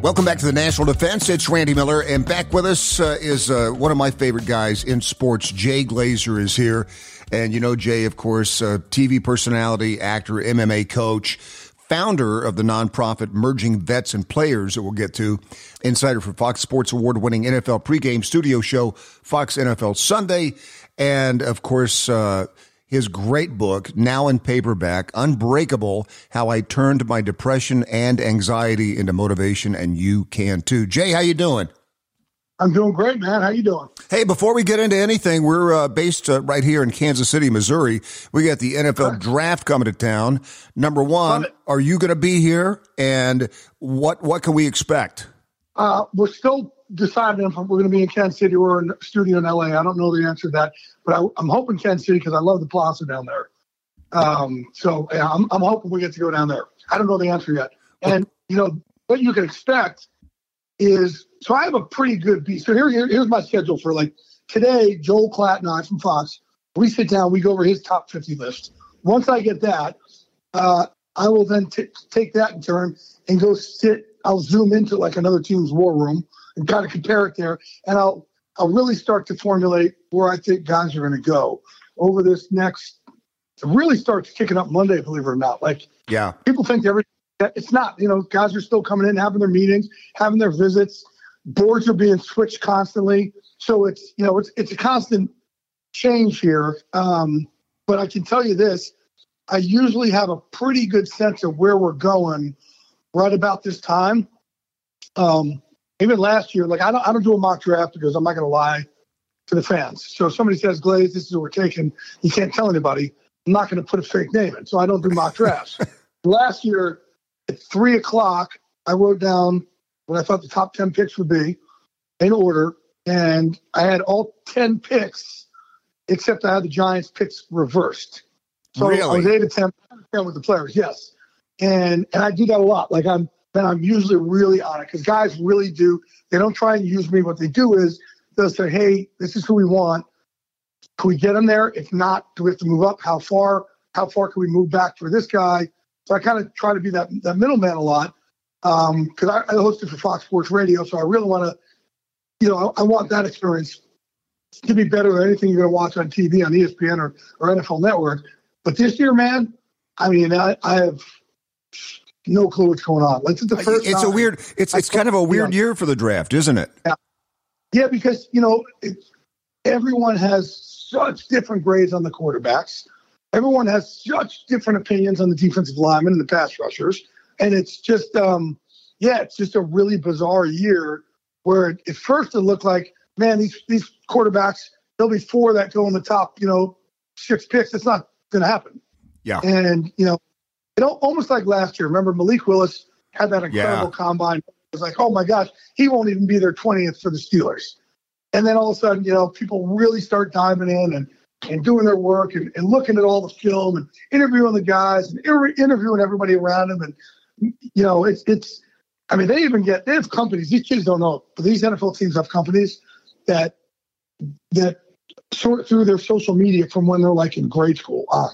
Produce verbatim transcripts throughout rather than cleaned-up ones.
Welcome back to the National Defense. It's Randy Miller, and back with us uh, is uh, one of my favorite guys in sports. Jay Glazer is here, and you know Jay, of course, uh, T V personality, actor, M M A coach, founder of the nonprofit Merging Vets and Players that we'll get to, insider for Fox Sports award-winning N F L pregame studio show, Fox N F L Sunday, and of course, uh, his great book, now in paperback, Unbreakable, How I Turned My Depression and Anxiety into Motivation, and You Can Too. Jay, how you doing? I'm doing great, man. How you doing? Hey, before we get into anything, we're uh, based uh, right here in Kansas City, Missouri. We got the N F L Draft coming to town. Number one, are you going to be here? And what what can we expect? Uh, we're still deciding if we're going to be in Kansas City or in a studio in L A. I don't know the answer to that, but I, I'm hoping Kansas City because I love the Plaza down there. Um, so yeah, I'm, I'm hoping we get to go down there. I don't know the answer yet. And, you know, what you can expect is, so I have a pretty good beat. So here, here, here's my schedule for like today, Joel Klatt and I from Fox, we sit down, we go over his top fifty list. Once I get that, uh, I will then t- take that in turn and go sit, I'll zoom into like another team's war room and kind of compare it there. And I'll, I'll really start to formulate where I think guys are going to go over this next, it really starts kicking up Monday, believe it or not. Like, yeah, people think every, it's not, you know, guys are still coming in, having their meetings, having their visits. Boards are being switched constantly. So it's, you know, it's, it's a constant change here. Um, but I can tell you this, I usually have a pretty good sense of where we're going right about this time. Um, even last year, like I don't, I don't do a mock draft because I'm not going to lie to the fans. So if somebody says, Glaze, this is what we're taking, you can't tell anybody. I'm not going to put a fake name in. So I don't do mock drafts. Last year at three o'clock, I wrote down what I thought the top ten picks would be in order. And I had all ten picks, except I had the Giants picks reversed. So really? I was eight to ten with the players. Yes. And, and I do that a lot. Like I'm, then I'm usually really on it because guys really do. They don't try and use me. What they do is they'll say, hey, this is who we want. Can we get them there? If not, do we have to move up? How far? How far can we move back for this guy? So I kind of try to be that, that middleman a lot because um, I, I hosted for Fox Sports Radio. So I really want to, you know, I, I want that experience to be better than anything you're going to watch on T V, on E S P N or, or N F L Network. But this year, man, I mean, I, I have no clue what's going on. Like it's the first. It's time a weird. It's it's kind of a weird you know, year for the draft, isn't it? Yeah, yeah, because you know it, everyone has such different grades on the quarterbacks. Everyone has such different opinions on the defensive linemen and the pass rushers, and it's just, um, yeah, it's just a really bizarre year where at first it looked like, man, these these quarterbacks, there'll be four that go in the top, you know, six picks. It's not going to happen. Yeah, and you know. You know, almost like last year. Remember, Malik Willis had that incredible yeah. combine. It was like, oh, my gosh, he won't even be their twentieth for the Steelers. And then all of a sudden, you know, people really start diving in and, and doing their work and, and looking at all the film and interviewing the guys and inter- interviewing everybody around them. And, you know, it's, it's, I mean, they even get, they have companies. These kids don't know, but these N F L teams have companies that, that sort through their social media from when they're like in grade school on.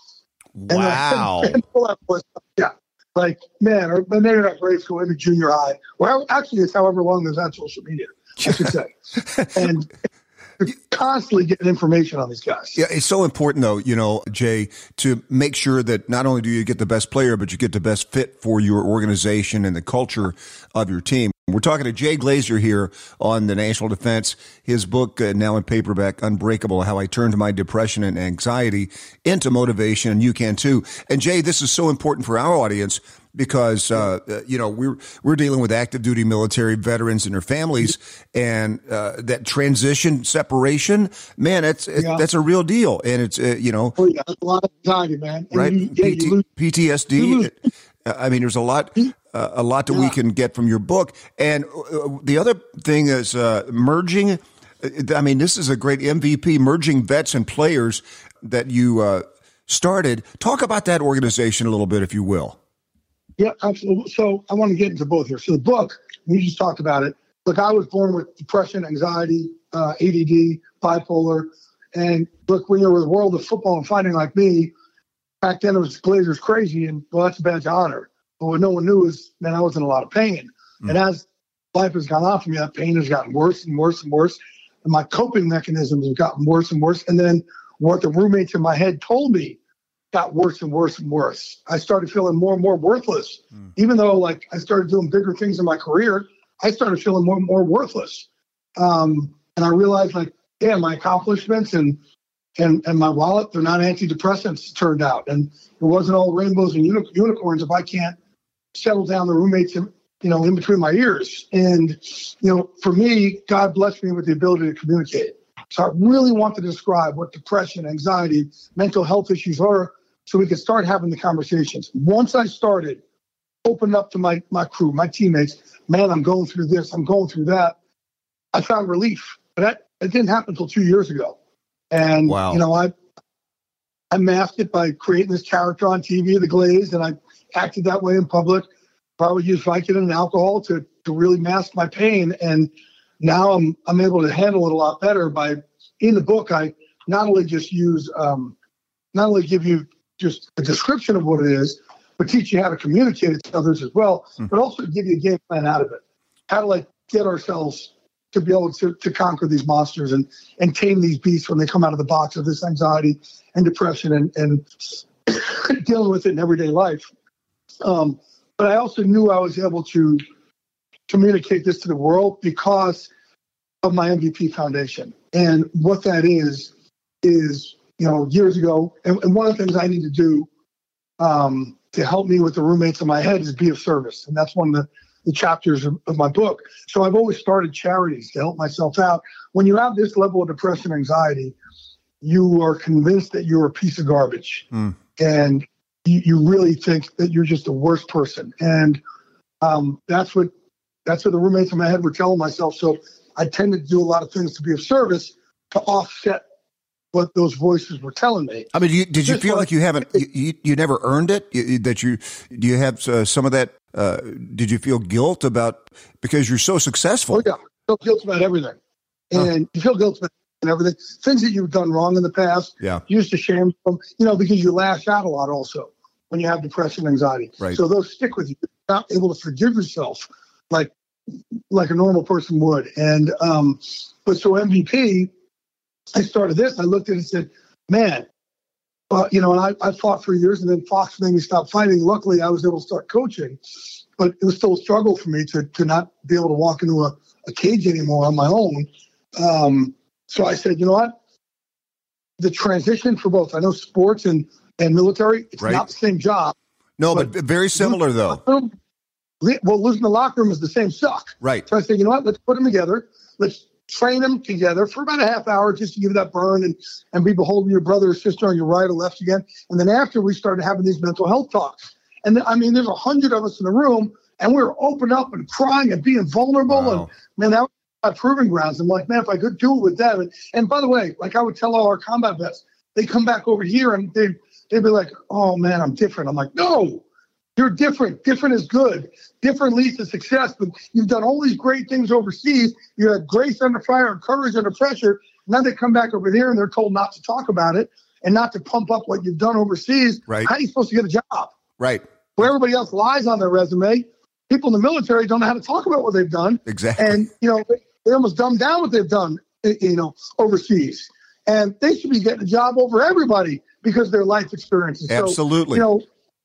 Wow. And, and, yeah. Like, man, or maybe not grade school, maybe junior high. Well, actually, it's however long there's on social media, I should say. And you're constantly getting information on these guys. Yeah, it's so important, though, you know, Jay, to make sure that not only do you get the best player, but you get the best fit for your organization and the culture of your team. We're talking to Jay Glazer here on the National Defense. His book, uh, now in paperback, Unbreakable, How I Turned My Depression and Anxiety into Motivation, and You Can Too. And Jay, this is so important for our audience because, uh, uh, you know, we're, we're dealing with active duty military veterans and their families, and uh, that transition, separation, man, it's, it, yeah. that's a real deal. And it's, uh, you know. Oh, yeah, that's a lot of anxiety, man. And right? You, yeah, P T, lose, P T S D. I mean, there's a lot, uh, a lot that yeah. we can get from your book. And uh, the other thing is uh, merging. I mean, this is a great M V P, Merging Vets and Players that you uh, started. Talk about that organization a little bit, if you will. Yeah, absolutely. So I want to get into both here. So the book, we just talked about it. Look, I was born with depression, anxiety, uh, A D D, bipolar. And look, when you're in the world of football and fighting like me, back then it was Glazer's crazy, and well, that's a badge of honor. But what no one knew is, man, I was in a lot of pain. Mm. And as life has gone on for me, that pain has gotten worse and worse and worse. And my coping mechanisms have gotten worse and worse. And then what the roommates in my head told me got worse and worse and worse. I started feeling more and more worthless. Mm. Even though, like, I started doing bigger things in my career, I started feeling more and more worthless. Um, and I realized, like, yeah, my accomplishments and and and my wallet, they're not antidepressants, it turned out. And it wasn't all rainbows and uni- unicorns if I can't settle down the roommates, in, you know, in between my ears. And, you know, for me, God blessed me with the ability to communicate. So I really want to describe what depression, anxiety, mental health issues are so we could start having the conversations. Once I started, opened up to my, my crew, my teammates, man, I'm going through this, I'm going through that, I found relief. But that, that didn't happen until two years ago. And, wow. you know, I I masked it by creating this character on T V, The Glazed, and I acted that way in public. Probably used Vicodin and alcohol to, to really mask my pain. And now I'm I'm able to handle it a lot better by, in the book, I not only just use, um, not only give you just a description of what it is, but teach you how to communicate it to others as well, mm. but also give you a game plan out of it. How to, like, get ourselves to be able to, to conquer these monsters and, and tame these beasts when they come out of the box of this anxiety and depression and, and dealing with it in everyday life. Um, but I also knew I was able to communicate this to the world because of my M V P Foundation. And what that is, is, you know, years ago, and, and one of the things I need to do um, to help me with the roommates in my head is be of service. And that's one of the the chapters of, of my book. So I've always started charities to help myself out. When you have this level of depression, anxiety, you are convinced that you're a piece of garbage. Mm. And you, you really think that you're just the worst person. And um, that's what that's what the roommates in my head were telling myself. So I tended to do a lot of things to be of service to offset what those voices were telling me. I mean, you, did you Just feel like, like you haven't, you, you, you never earned it? You, that you, do you have uh, some of that? Uh, did you feel guilt about, because you're so successful? Oh, yeah. I feel guilt about everything. And huh. you feel guilt about everything. Things that you've done wrong in the past. Yeah. You used to shame them, you know, because you lash out a lot also when you have depression, anxiety. Right. So those stick with you. You're not able to forgive yourself like, like a normal person would. And, um, but so M V P, I started this. I looked at it and said, man, uh, you know, and I, I fought for years, and then Fox made me stop fighting. Luckily, I was able to start coaching, but it was still a struggle for me to to not be able to walk into a, a cage anymore on my own. Um, so I said, you know what? The transition for both, I know sports and, and military, it's right. not the same job. No, but, but very similar, though. Room, well, losing the locker room is the same suck. Right. So I said, you know what? Let's put them together. Let's train them together for about a half hour just to give that burn and, and be beholden to your brother or sister on your right or left again. And then after, we started having these mental health talks. And then, I mean, there's a hundred of us in the room, and we were open up and crying and being vulnerable. Wow. And man, that was my proving grounds. I'm like, man, if I could do it with them. And, and by the way, like I would tell all our combat vets, they come back over here and they they'd be like, oh man, I'm different. I'm like, no, you're different. Different is good. Different leads to success. But you've done all these great things overseas. You had grace under fire and courage under pressure. Now they come back over here and they're told not to talk about it and not to pump up what you've done overseas. Right. How are you supposed to get a job? Right. Where everybody else lies on their resume, people in the military don't know how to talk about what they've done. Exactly. And, you know, they, they almost dumb down what they've done, you know, overseas. And they should be getting a job over everybody because of their life experiences. Absolutely. So, you know,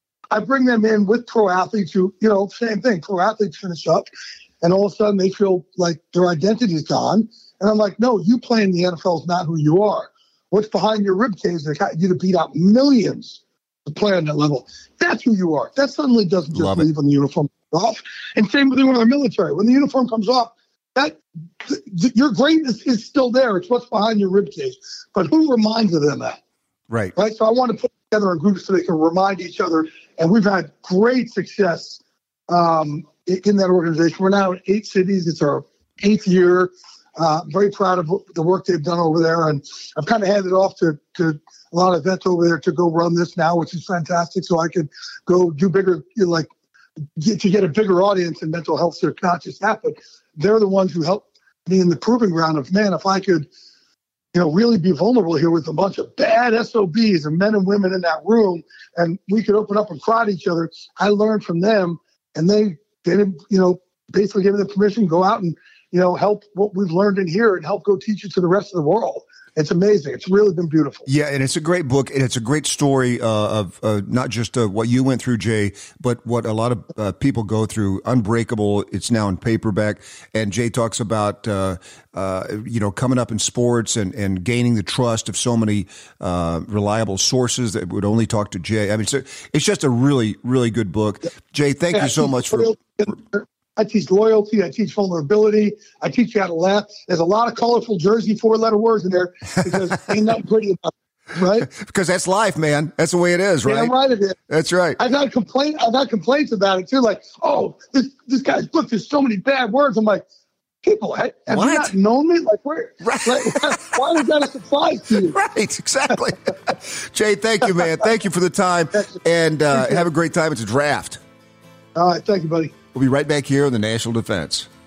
I bring them in with pro athletes who, you know, same thing, pro athletes finish up and all of a sudden they feel like their identity is gone. And I'm like, no, you playing the N F L is not who you are. What's behind your ribcage that got you to beat out millions to play on that level? That's who you are. That suddenly doesn't just Love leave it. when the uniform comes off. And same with the military. When the uniform comes off, that th- th- your greatness is still there. It's what's behind your ribcage. But who reminds them that? Right. Right. So I want to put together a group so they can remind each other. And we've had great success um, in that organization. We're now in eight cities. It's our eighth year. Uh, very proud of the work they've done over there. And I've kind of handed it off to, to a lot of vets over there to go run this now, which is fantastic. So I could go do bigger, you know, like get, to get a bigger audience in mental health. So not just that, but they're the ones who helped me in the proving ground of, man, if I could, you know, really be vulnerable here with a bunch of bad S O Bs and men and women in that room, and we could open up and cry to each other. I learned from them, and they, they didn't, you know, basically giving them permission to go out and, you know, help what we've learned in here and help go teach it to the rest of the world. It's amazing. It's really been beautiful. Yeah, and it's a great book, and it's a great story uh, of uh, not just uh, what you went through, Jay, but what a lot of uh, people go through. Unbreakable. It's now in paperback, and Jay talks about uh, uh, you know coming up in sports and, and gaining the trust of so many uh, reliable sources that would only talk to Jay. I mean, so it's just a really, really good book. Jay, thank yeah, you so much for. I teach loyalty. I teach vulnerability. I teach you how to laugh. There's a lot of colorful Jersey four-letter words in there because ain't nothing pretty about it, right? Because that's life, man. That's the way it is, right? Yeah, right it is. That's right. I've had complaint. I've had complaints about it too. Like, oh, this this guy's book. There's so many bad words. I'm like, people, have what? you not known me? Like, where? Right. Like, why was that a surprise to you? Right. Exactly. Jay, thank you, man. Thank you for the time, and uh, have a great time. It's a draft. All right. Thank you, buddy. We'll be right back here on the National Defense.